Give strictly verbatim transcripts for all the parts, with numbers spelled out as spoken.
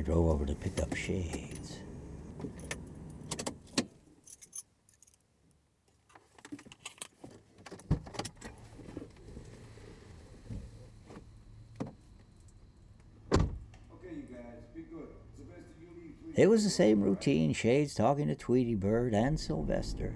I drove over to pick up Shades. It was the same routine, Shades talking to Tweety Bird and Sylvester.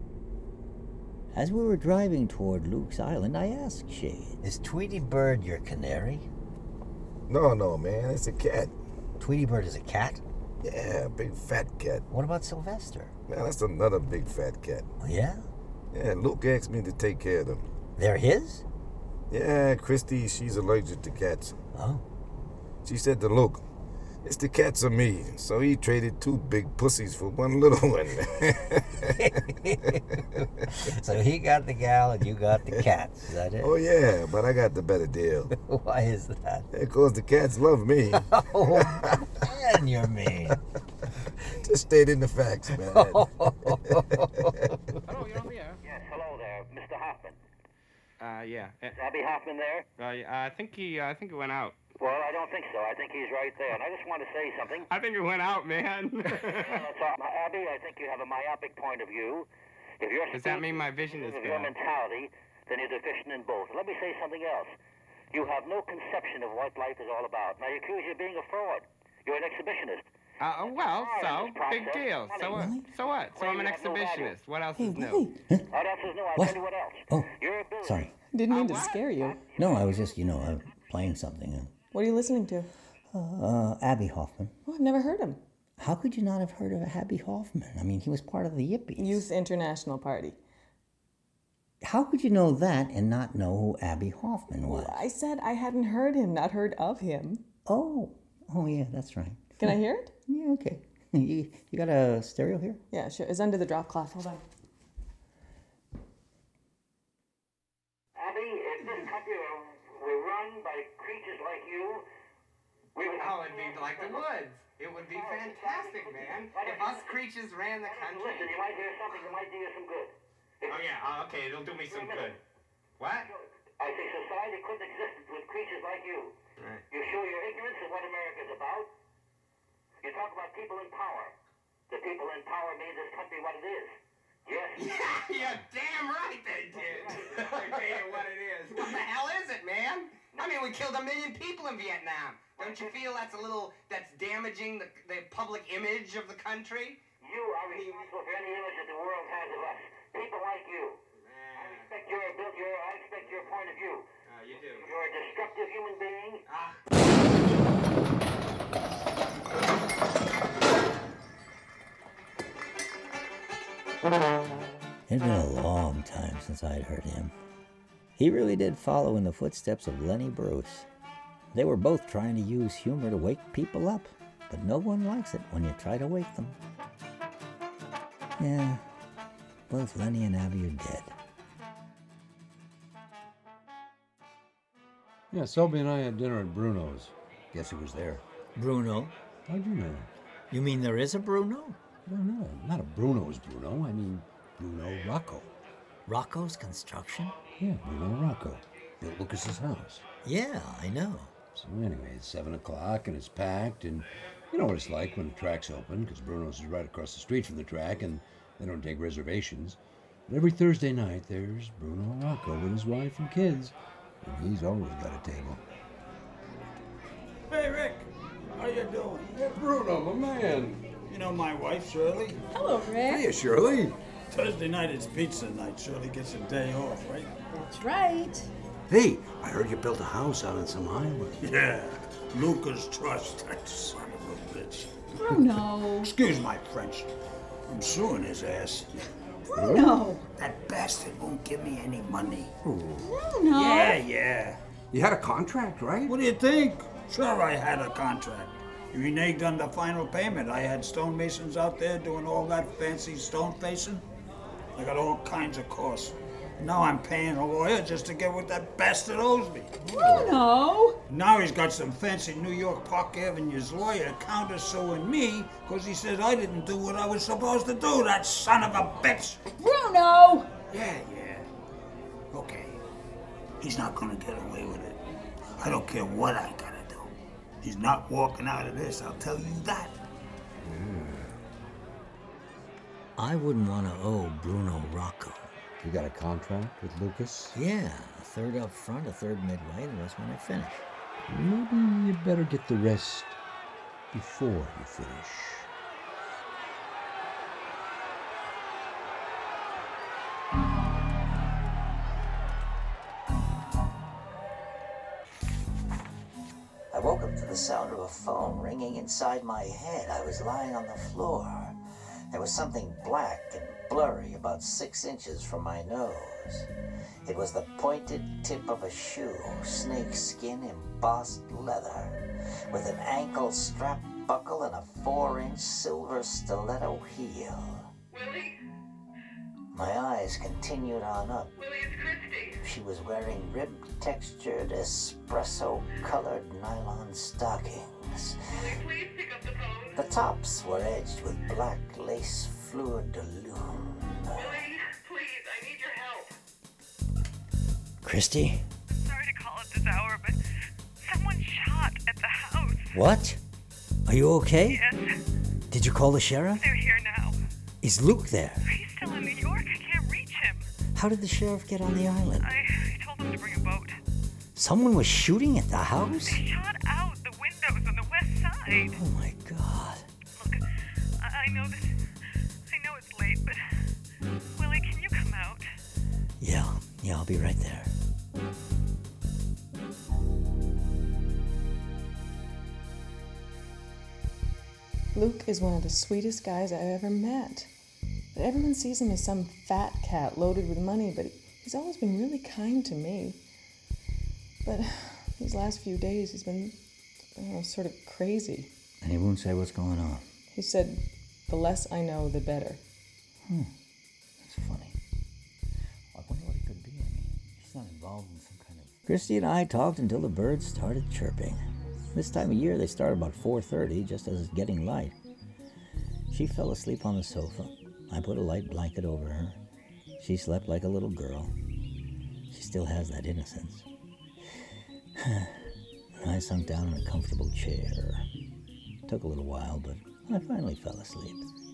As we were driving toward Luke's Island, I asked Shades, "Is Tweety Bird your canary?" No, no, man, it's a cat. Tweety Bird is a cat? Yeah, big fat cat. What about Sylvester? Man, that's another big fat cat. Oh, yeah? Yeah, Luke asked me to take care of them. They're his? Yeah, Christy, she's allergic to cats. Oh. She said to Luke, "It's the cats or me." So he traded two big pussies for one little one. So he got the gal and you got the cats, is that it? Oh, yeah, but I got the better deal. Why is that? Because the cats love me. Oh, man, you're mean. Just stating the facts, man. Hello, you're on the air. Yes, hello there, Mister Hoffman. Uh, yeah. Uh, Is Abby Hoffman there? uh, I think he, uh, I think he went out. Well, I don't think so. I think he's right there. And I just want to say something. I think he went out, man. No, that's all. Abby, I think you have a myopic point of view. If you're Does that mean my vision is of your bad? mentality, then you're deficient in both. Let me say something else. You have no conception of what life is all about. Now, you accuse you of being a fraud. You're an exhibitionist. Uh, well, so, big deal. So what? Really? So what? So I'm an You have no value. exhibitionist. What else Hey, is new? wait. What else is new? I'll What? tell you what else. Oh, Your ability. sorry. Didn't mean Uh, to what? scare you. No, I was just, you know, uh, playing something. What are you listening to? Uh, Abby Hoffman. Oh, I've never heard him. How could you not have heard of Abby Hoffman? I mean, he was part of the Yippies. Youth International Party. How could you know that and not know who Abby Hoffman was? I said I hadn't heard him, not heard of him. Oh, oh yeah, that's right. Can I hear it? Yeah, okay. You, you got a stereo here? Yeah, sure. It's under the drop cloth. Hold on. Abby, if this country were, were run by creatures like you, we would Oh, it'd be like the woods. It would be fantastic, man. If us creatures ran the Listen, country. you might hear something that might do you some good. If- Oh yeah. Oh, okay, it'll do me some good. What? I say society couldn't exist with creatures like you. Right. You show your ignorance of what America's about. You talk about people in power. The people in power made this country what it is. Yes. Yeah, you're damn right they did. They made it what it is. What the hell is it, man? I mean, we killed a million people in Vietnam. Don't you feel that's a little, that's damaging the, the public image of the country? You are responsible for any image that the world has of us. People like you. I respect your ability. Your, I respect your point of view. Oh, you do. You're a destructive human being. Ah. It'd been a long time since I'd heard him. He really did follow in the footsteps of Lenny Bruce. They were both trying to use humor to wake people up, but no one likes it when you try to wake them. Yeah, both Lenny and Abby are dead. Yeah, Selby and I had dinner at Bruno's. Guess who was there? Bruno? How'd you know? You mean there is a Bruno? No, no, not a Bruno's Bruno. I mean Bruno Rocco. Rocco's Construction? Yeah, Bruno Rocco. Built Lucas's house. Yeah, I know. So anyway, it's seven o'clock and it's packed, and you know what it's like when the track's open, because Bruno's is right across the street from the track, and they don't take reservations. But every Thursday night, there's Bruno Rocco with his wife and kids, and he's always got a table. Hey, Rick. How you doing? Hey, Bruno, my man. You know my wife, Shirley? Hello, Rick. Hey, Shirley. Thursday night is pizza night. Shirley gets a day off, right? That's right. Hey, I heard you built a house out on some island. Yeah. Lucas Trust, that son of a bitch. Bruno. Excuse my French. I'm suing his ass. Bruno. That bastard won't give me any money. Bruno. Yeah, yeah. You had a contract, right? What do you think? Sure, I had a contract. He reneged on the final payment. I had stonemasons out there doing all that fancy stone facing. I got all kinds of costs. Now I'm paying a lawyer just to get what that bastard owes me. Bruno. Now he's got some fancy New York Park Avenue's lawyer countersuing me because he says I didn't do what I was supposed to do, that son of a bitch. Bruno. Yeah, yeah. Okay. He's not gonna get away with it. I don't care what I gotta do. He's not walking out of this, I'll tell you that. I wouldn't want to owe Bruno Rocco. You got a contract with Lucas? Yeah, a third up front, a third midway, the rest when I finish. Maybe you better get the rest before you finish. I woke up to the sound of a phone ringing inside my head. I was lying on the floor. There was something black and blurry about six inches from my nose. It was the pointed tip of a shoe, snake skin embossed leather, with an ankle strap buckle and a four-inch silver stiletto heel. Willie? My eyes continued on up. Willie, it's Christy. She was wearing ribbed-textured, espresso-colored nylon stockings. Willie, please pick up the phone. The tops were edged with black lace fleur de lune. Willie, please, I need your help. Christy? I'm sorry to call at this hour, but someone shot at the house. What? Are you okay? Yes, Did you call the sheriff? they're here now. Is Luke there? He's still in New York. I can't reach him. How did the sheriff get on the island? I, I told him to bring a boat. Someone was shooting at the house? They shot out the windows on the west side. Oh my God. Look, I, I know that. I know it's late, but Willie, can you come out? Yeah, yeah, I'll be right there. Luke is one of the sweetest guys I ever met. But everyone sees him as some fat cat loaded with money, but he's always been really kind to me. But these last few days, he's been, I don't know, sort of crazy. And he won't say what's going on. He said, the less I know, the better. Hmm. That's funny. I wonder what it could be. I mean, he's not involved in some kind of... Christy and I talked until the birds started chirping. This time of year, they start about four thirty, just as it's getting light. She fell asleep on the sofa. I put a light blanket over her. She slept like a little girl. She still has that innocence. I sunk down in a comfortable chair. It took a little while, but I finally fell asleep.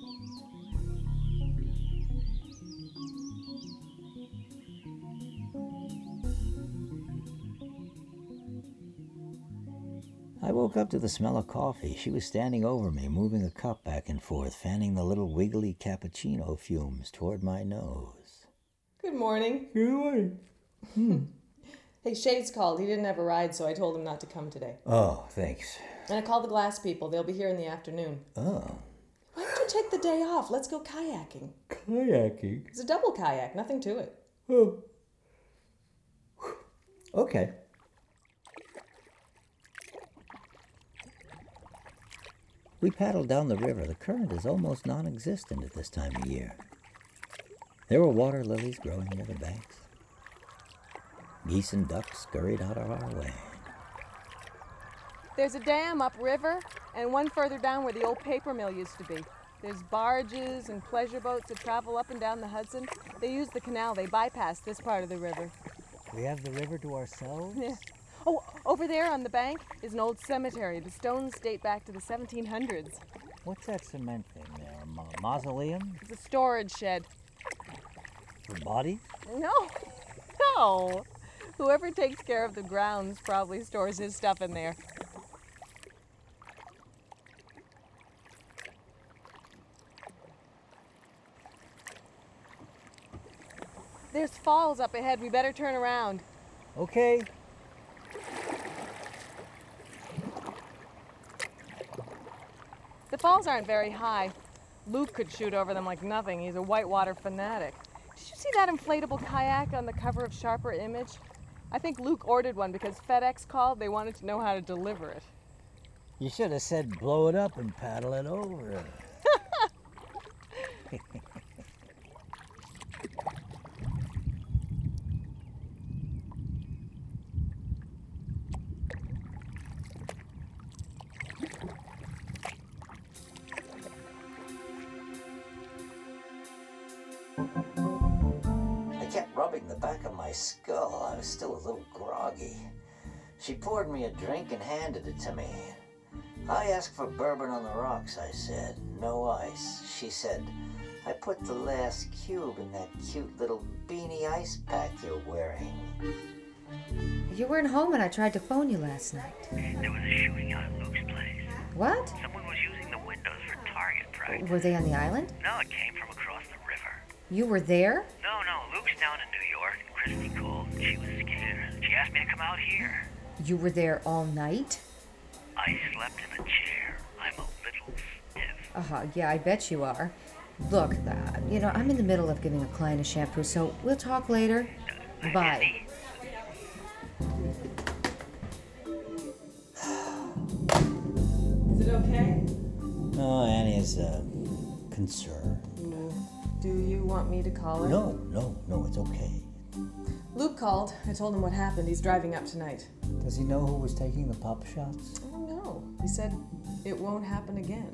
I woke up to the smell of coffee. She was standing over me, moving a cup back and forth, fanning the little wiggly cappuccino fumes toward my nose. Good morning. Good morning. Hmm. Hey, Shade's called. He didn't have a ride, so I told him not to come today. Oh, thanks. And I called the glass people. They'll be here in the afternoon. Oh. Why don't you take the day off? Let's go kayaking. Kayaking? It's a double kayak, nothing to it. Oh. Okay. We paddled down the river. The current is almost non-existent at this time of year. There were water lilies growing near the banks. Geese and ducks scurried out of our way. There's a dam upriver and one further down where the old paper mill used to be. There's barges and pleasure boats that travel up and down the Hudson. They use the canal. They bypass this part of the river. We have the river to ourselves? Yeah. Oh, over there on the bank is an old cemetery. The stones date back to the seventeen hundreds. What's that cement thing there? A ma- mausoleum? It's a storage shed. For bodies? No, no. Whoever takes care of the grounds probably stores his stuff in there. There's falls up ahead. We better turn around. Okay. The falls aren't very high. Luke could shoot over them like nothing. He's a whitewater fanatic. Did you see that inflatable kayak on the cover of Sharper Image? I think Luke ordered one because FedEx called. They wanted to know how to deliver it. You should have said blow it up and paddle it over. I kept rubbing the back of my skull. I was still a little groggy. She poured me a drink and handed it to me. I asked for bourbon on the rocks, I said. No ice. She said, I put the last cube in that cute little beanie ice pack you're wearing. You weren't home when I tried to phone you last night. There was a shooting out at Luke's place. What? Someone was using the windows for target practice. Were they on the island? No, it came from across the river. You were there? No, no, Luke's down in New York, and Christy called. She was scared. She asked me to come out here. You were there all night? I slept in a chair. I'm a little stiff. Uh-huh, yeah, I bet you are. Look, uh, you know, I'm in the middle of giving a client a shampoo, so we'll talk later. Uh, Bye. Is it okay? No, Annie is uh, concerned. Do you want me to call her? No, no, no, it's okay. Luke called. I told him what happened. He's driving up tonight. Does he know who was taking the pop shots? I don't know. He said it won't happen again.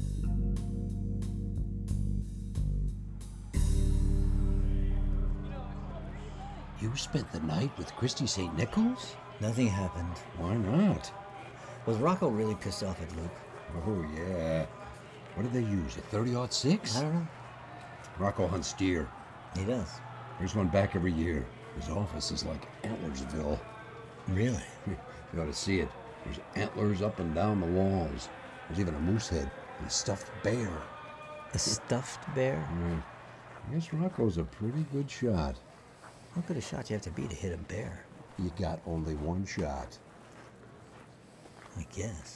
You spent the night with Christy Saint Nichols? Nothing happened. Why not? Was Rocco really pissed off at Luke? Oh, yeah. What did they use, a thirty aught six? I don't know. Rocco hunts deer. He does. There's one back every year. His office is like Antlersville. Really? You ought to see it. There's antlers up and down the walls. There's even a moose head and a stuffed bear. A stuffed bear? Right. I guess Rocco's a pretty good shot. How good a shot you have to be to hit a bear? You got only one shot. I guess.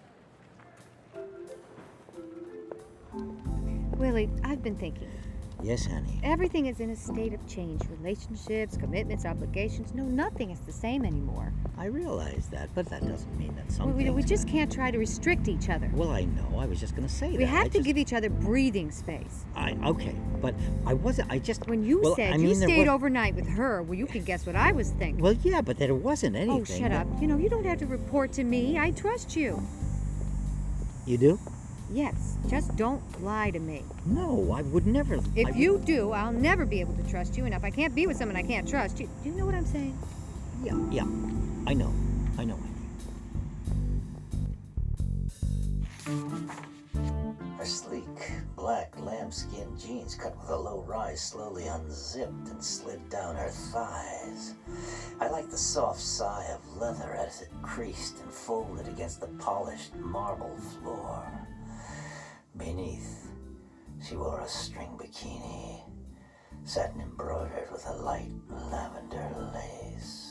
Willie, I've been thinking. Yes, honey. Everything is in a state of change. Relationships, commitments, obligations. No, nothing is the same anymore. I realize that, but that doesn't mean that some We, we, things we just are- can't try to restrict each other. Well, I know. I was just going to say We that. have I to just... give each other breathing space. I okay, but I wasn't. I just. When you well, said I you mean, there stayed was... overnight with her, well, you can guess what I was thinking. Well, yeah, but there wasn't anything. Oh, shut that- up. You know, you don't have to report to me. I trust you. You do? Yes, just don't lie to me. No, I would never. If I you would... do, I'll never be able to trust you. And if I can't be with someone I can't trust, you, do you know what I'm saying? Yeah, yeah. I know. I know. Her sleek, black lambskin jeans cut with a low rise slowly unzipped and slid down her thighs. I like the soft sigh of leather as it creased and folded against the polished marble floor. Beneath, she wore a string bikini, satin embroidered with a light lavender lace.